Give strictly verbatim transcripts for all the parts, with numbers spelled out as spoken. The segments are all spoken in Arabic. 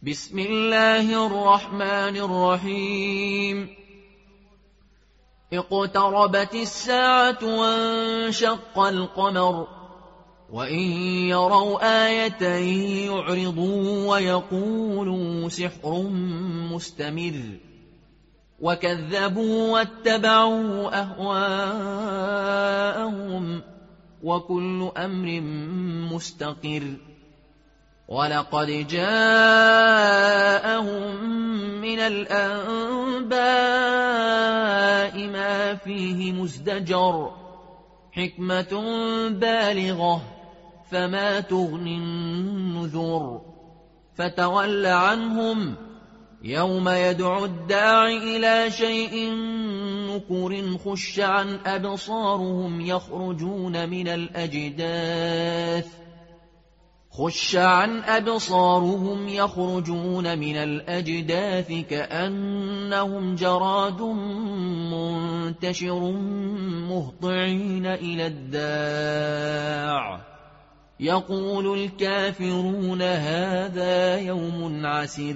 بسم الله الرحمن الرحيم اقتربت الساعة وانشق القمر وإن يروا آية يعرضوا ويقولوا سحر مستمر وكذبوا واتبعوا أهواءهم وكل أمر مستقر ولقد جاءهم من الأنباء ما فيه مزدجر حكمة بالغة فما تغني النذر فتول عنهم يوم يدعو الداع إلى شيء نكر خش عن أبصارهم يخرجون من الأجداث خش عن أبصارهم يخرجون من الأجداث كأنهم جراد منتشر مهطعين إلى الداع يقول الكافرون هذا يوم عسر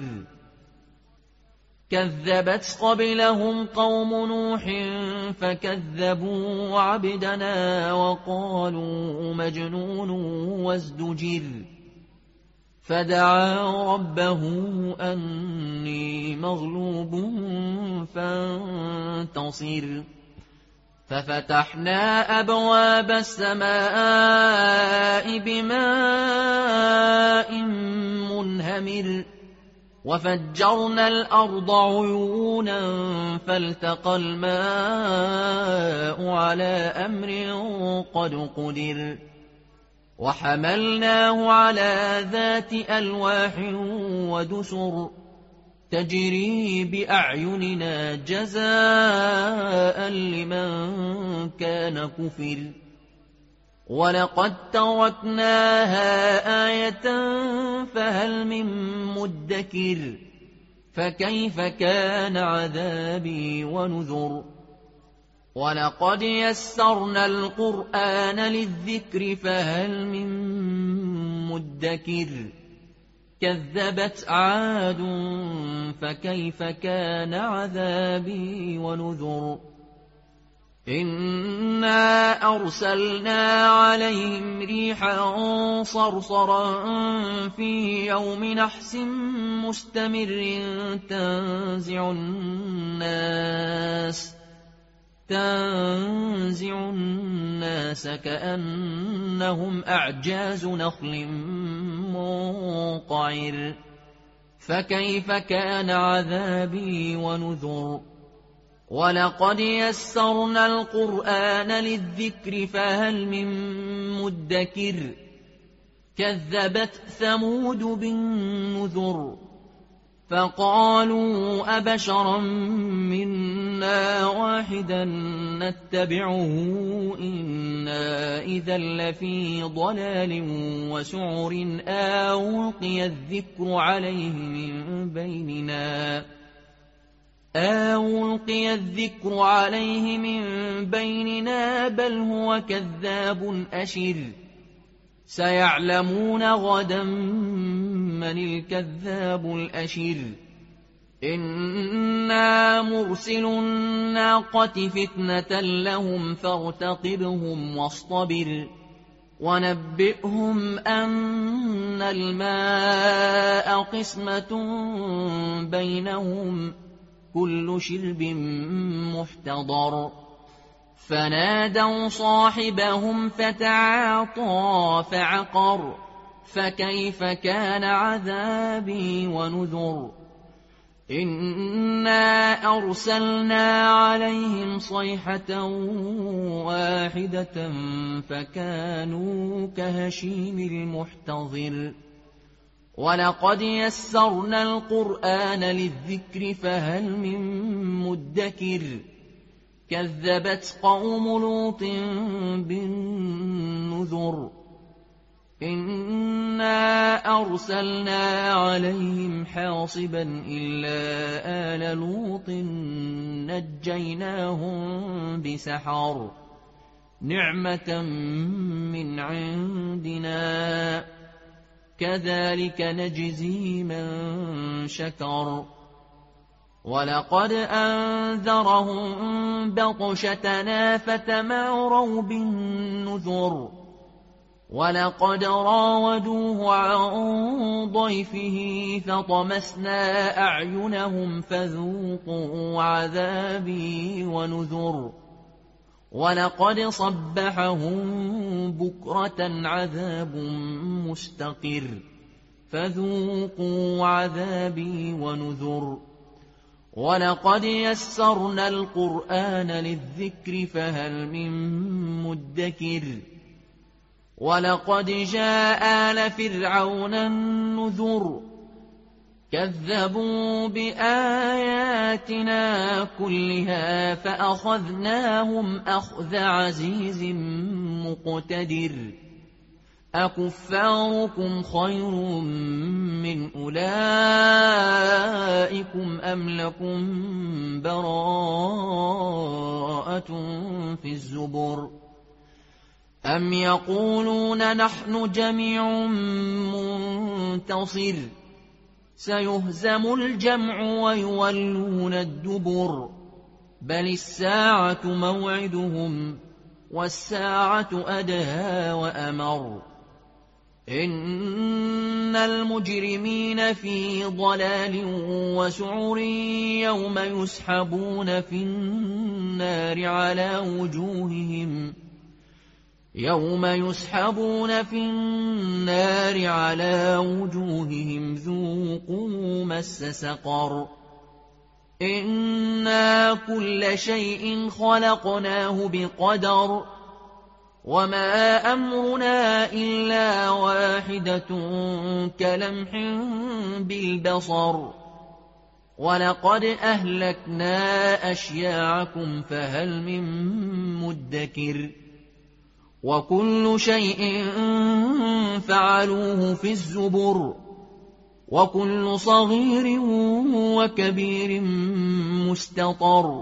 كذبت قبلهم قوم نوح فكذبوا عبدنا وقالوا مجنون وازدجر فدعا ربه أني مغلوب فانتصر ففتحنا أبواب السماء بماء منهمر وفجرنا الأرض عيونا فالتقى الماء على أمر قد قدر وحملناه على ذات ألواح ودسر تجري بأعيننا جزاء لمن كان كفر ولقد تركناها آية فهل من مدكر فكيف كان عذابي ونذر ولقد يسرنا القرآن للذكر فهل من مدكر كذبت عاد فكيف كان عذابي ونذر إنا أرسلنا عليهم ريحا صرصرا في يوم نحس مستمر تنزع الناس تنزع الناس كأنهم أعجاز نخل منقعر فكيف كان عذابي ونذر ولقد يسرنا القرآن للذكر فهل من مدكر كذبت ثمود بالنذر فقالوا أبشرا منا واحدا نتبعه إنا إذا لفي ضلال وسعر ألقي الذكر عليه من بيننا ألقي الذكر عليه من بيننا بل هو كذاب أشر سيعلمون غدا من الكذاب الأشر إنا مرسل الناقة فتنة لهم فارتقبهم واصطبر ونبئهم أن الماء قسمة بينهم كل شرب محتضر فنادوا صاحبهم فتعاطى فعقر فكيف كان عذابي ونذر إنا أرسلنا عليهم صيحة واحدة فكانوا كهشيم المحتضر ولقد يسرنا القرآن للذكر فهل من مدكر كذبت قوم لوط بالنذر إنا أرسلنا عليهم حاصبا إلا آل لوط نجيناهم بسحر نعمة من عندنا كذلك نجزي من شكر ولقد أنذرهم بطشتنا فتماروا بالنذر ولقد راودوه عن ضيفه فطمسنا أعينهم فذوقوا عذابي ونذر ولقد صبحهم بكرة عذاب مستقر فذوقوا عذابي ونذر ولقد يسرنا القرآن للذكر فهل من مدكر ولقد جاء آل فرعون النذر كذبوا بآياتنا كلها فأخذناهم أخذ عزيز مقتدر أكفاركم خير من أولئكم أم لكم براءة في الزبر أم يقولون نحن جميع منتصر سيهزم الجمع ويولون الدبر بل الساعة موعدهم والساعة أدهى وأمر إن المجرمين في ضلال وسعر يوم يسحبون في النار على وجوههم يوم يسحبون في النار على وجوههم ذوقوا مس سقر إنا كل شيء خلقناه بقدر وما أمرنا إلا واحدة كلمح بالبصر ولقد أهلكنا أشياعكم فهل من مدكر وكل شيء فعلوه في الزبر وكل صغير وكبير مستطر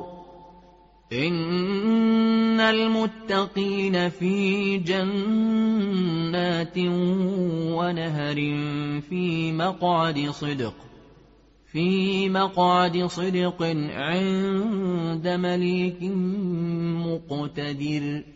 إن المتقين في جنات ونهر في مقعد صدق في مقعد صدق عند مليك مقتدر.